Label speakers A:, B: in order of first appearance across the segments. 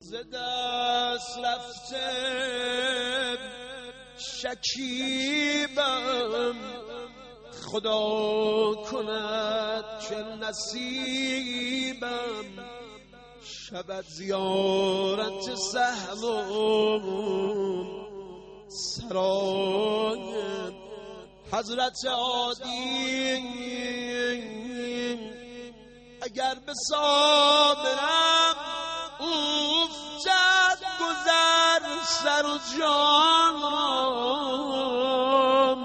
A: ز دست رفته شکیبم، خدا کند چه نصیبم، شود زیارت سهل سرای حضرت عادی. اگر به صابرم افتد گذر سر و جانم،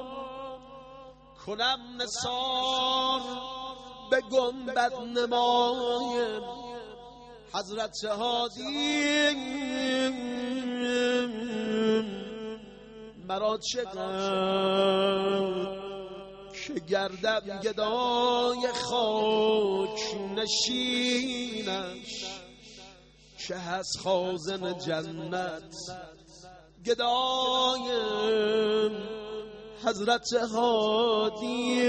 A: کنم نثار به گنبد نمای حضرت هادی. مرا چه غم که گردم گدای خاک نشینش، که هست خازن جنت گدای حضرت هادی.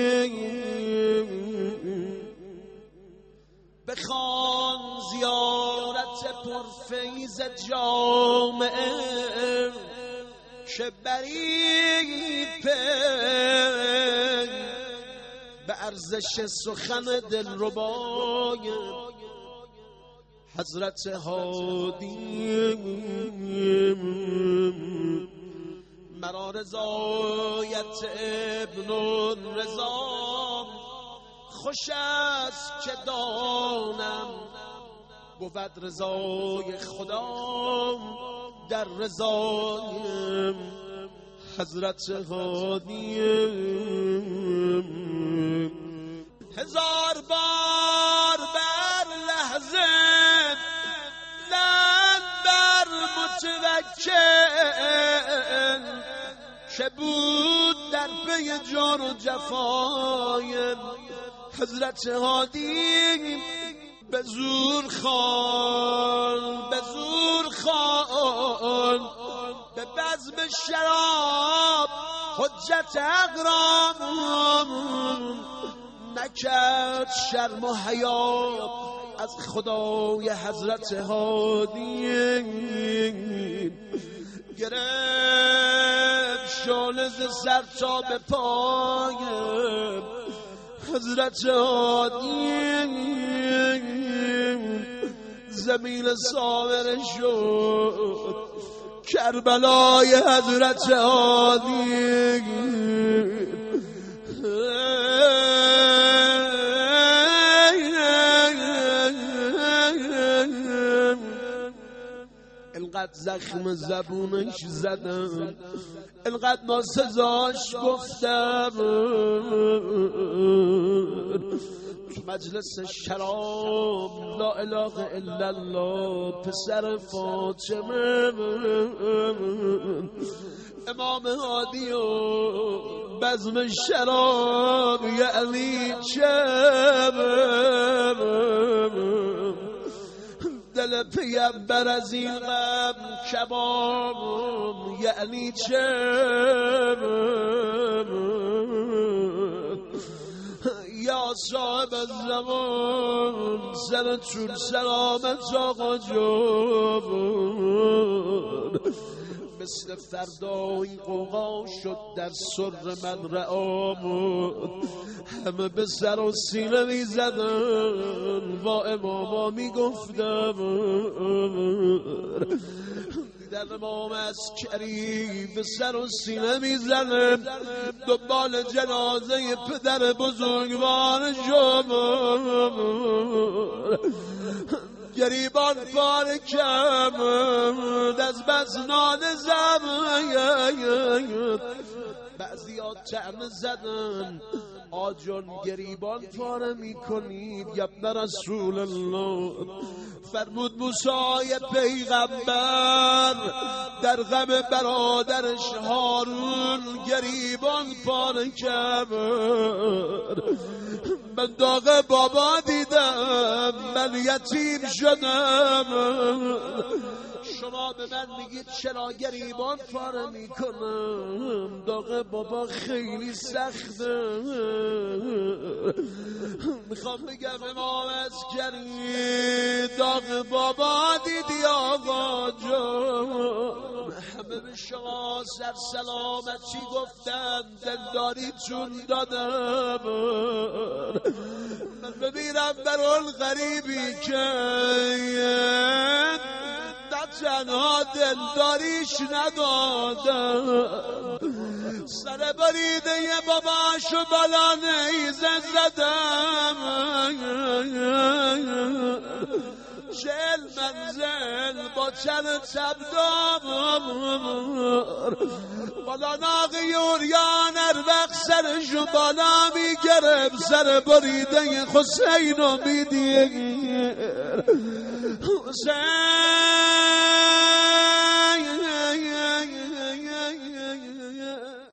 A: بخوان زیارت پرفیض جامعه، که بری به ارزش سخن دلربای حضرت هادی. مرا رضایت ابن رضا خوش است که دانم، بود رضای خدا در رضای حضرت هادی. هزار بار بر لحظه لن بر متوکل، که بود در پی جور و جفای حضرت هادی. به زور خان به زور خان به بزم شراب حجت اقرام، نکرد شرم و حیا از خدای حضرت هادی. گرفت شعله ز سر تا به پای حضرت هادی، زمین ساور شد کربلای حضرت هادی. انقدر زخم زبونش زدم، انقدر ناسزاش گفتم، تو مجلس شراب لا اله الا الله پسر فاطمه امام هادی و بزم شراب یعنی چه، دل پیغمبر از این غم کباب یعنی چه، یا صاحب الزمان سرتون سلامت آقا جان. مثل فردا این قوقا شد در سر من رعامون، همه به سر و سینه می زدن با اماما می گفتم، دیدن امام عسکری به سر و سینه می زدن دنبال جنازه پدر بزرگوار شما. گریبان پاره کم از بس ناله زم، بعضی ها طعنه زدن آجان گریبان پاره می کنید یا رسول الله. فرمود موسی پیغمبر در غم برادرش هارون گریبان پاره کرد. من داغ بابا دیدم، من یتیم شدم، شما به من میگید چرا گریبان پاره میکنم؟ داغ بابا خیلی سخته. میخوام بگم امام عسکری داغ بابا دیدی یا همه به شما سر سلامتی گفتن، دلداری جون دادم. من بمیرم بر اون غریبی که نه تنها دلداریش ندادم، سر بریده باباشو بالا نیزه زدم. 40 منزل با چند تبدام بالا ناقی اوریان وقت سرشو بالا میگرم، سر بریده حسین رو میدیر. حسین